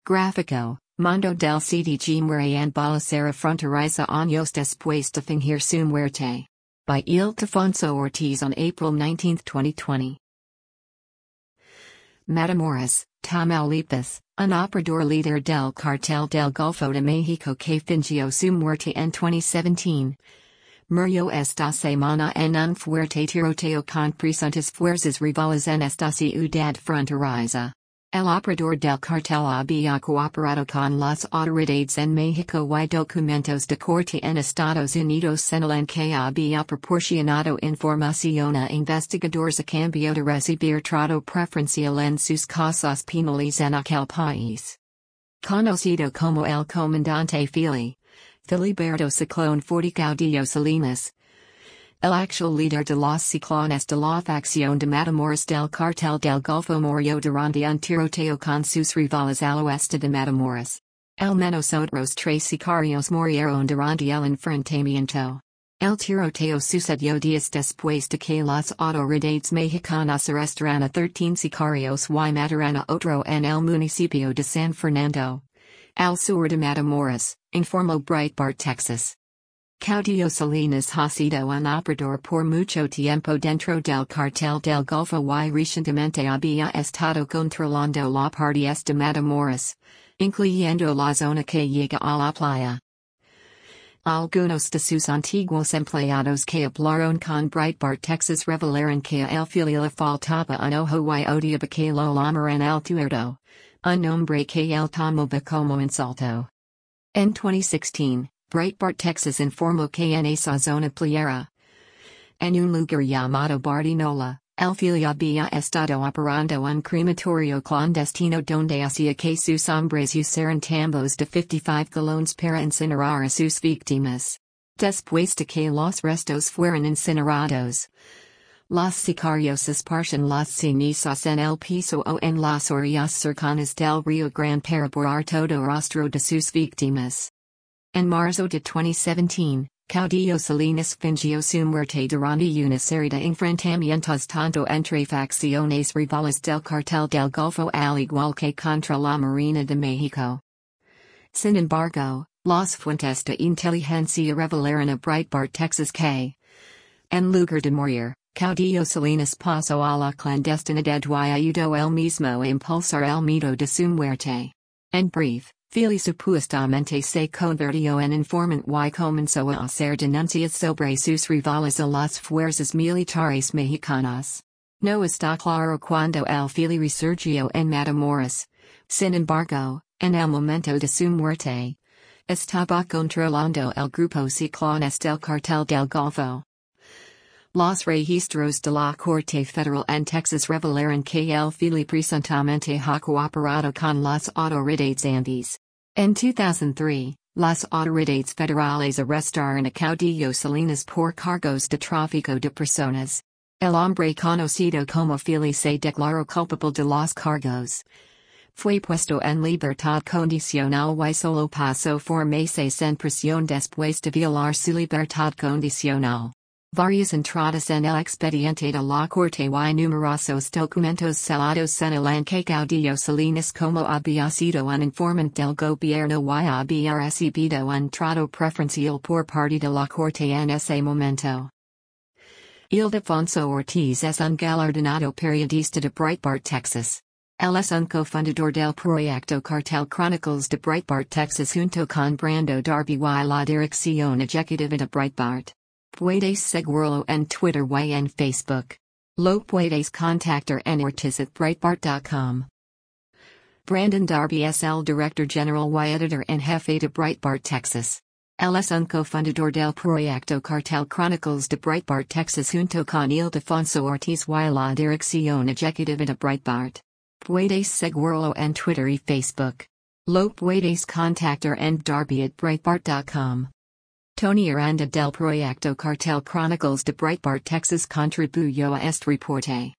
Gráfico, Mundo del CDG Muere Balacera Fronteriza años después de fingir su muerte. By Ildefonso Ortiz on April 19, 2020. Matamoros, Tamaulipas, un operador líder del Cartel del Golfo de México que fingió su muerte en 2017. Murió esta semana en un fuerte tiroteo con presuntas fuerzas rivales en esta ciudad fronteriza. El operador del cartel había cooperado con las autoridades en México y documentos de corte en Estados Unidos señalan que había proporcionado información a investigadores a cambio de recibir trato preferencial en sus casos penales en aquel país. Conocido como el comandante Filiberto Ciclón Forte Caudillo Salinas, el actual líder de los ciclones de la facción de Matamoros del Cartel del Golfo murió durante un tiroteo con sus rivales al oeste de Matamoros. Al menos otros 3 sicarios murieron durante el enfrentamiento. El tiroteo sucedió días después de que las autoridades mexicanas arrestaran a 13 sicarios y mataran a otro en el municipio de San Fernando, al sur de Matamoros, informó Breitbart Texas. Caudillo Salinas ha sido un operador por mucho tiempo dentro del cartel del Golfo y recientemente había estado controlando la parte este de Matamoros, incluyendo la zona que llega a la playa. Algunos de sus antiguos empleados que hablaron con Breitbart Texas revelaron que el filial le faltaba un ojo y odiaba que lo llamaran el tuerto, un nombre que él tomaba como insulto. En 2016, Breitbart Texas informó que en esa zona playera, en un lugar llamado Bardinola, el filial había estado operando un crematorio clandestino donde hacía que sus hombres usaran tambos de 55 galones para incinerar a sus víctimas. Después de que los restos fueran incinerados, los sicarios esparcen las cenizas en el piso o en las orillas cercanas del Río Grande para borrar todo rastro de sus víctimas. En marzo de 2017, Caudillo Salinas fingió su muerte durante una serie de enfrentamientos tanto entre facciones rivales del cartel del Golfo al igual que contra la Marina de México. Sin embargo, las fuentes de inteligencia revelaron a Breitbart Texas que, en lugar de morir, Caudillo Salinas pasó a la clandestinidad y ayudó él mismo a impulsar el mito de su muerte. En breve, Fili supuestamente se convirtió en informant y comenzó a hacer denuncias sobre sus rivales a las fuerzas militares mexicanas. No está claro cuándo el Fili resurgió en Matamoros. Sin embargo, en el momento de su muerte, estaba controlando el grupo Ciclones del Cartel del Golfo. Los registros de la Corte Federal en Texas revelaron que el Fili presuntamente ha cooperado con las autoridades antes. En 2003, las autoridades federales arrestaron a Caudillo Salinas por cargos de tráfico de personas. El hombre conocido como Fili se declaró culpable de los cargos. Fue puesto en libertad condicional y solo pasó por meses en prisión después de violar su libertad condicional. Varias entradas en el expediente de la Corte y numerosos documentos selados señalan que Caudillo Salinas como había sido un informante del gobierno y había recibido un trato preferencial por parte de la Corte en ese momento. Ildefonso Ortiz es un galardonado periodista de Breitbart Texas. Él es un cofundador del proyecto Cartel Chronicles de Breitbart Texas junto con Brando Darby y la dirección ejecutiva de Breitbart. Puedes seguirlo en Twitter y en Facebook. Lo puedes contactar en ortiz@breitbart.com. Brandon Darby es el director general y editor en jefe de Breitbart Texas. Él es un cofundador del proyecto Cartel Chronicles de Breitbart Texas junto con Ildefonso Ortiz y la dirección ejecutiva de Breitbart. Puedes seguirlo en Twitter y Facebook. Lo puedes contactar en darby@breitbart.com. Tony Aranda del proyecto Cartel Chronicles de Breitbart Texas contribuyó a este reporte.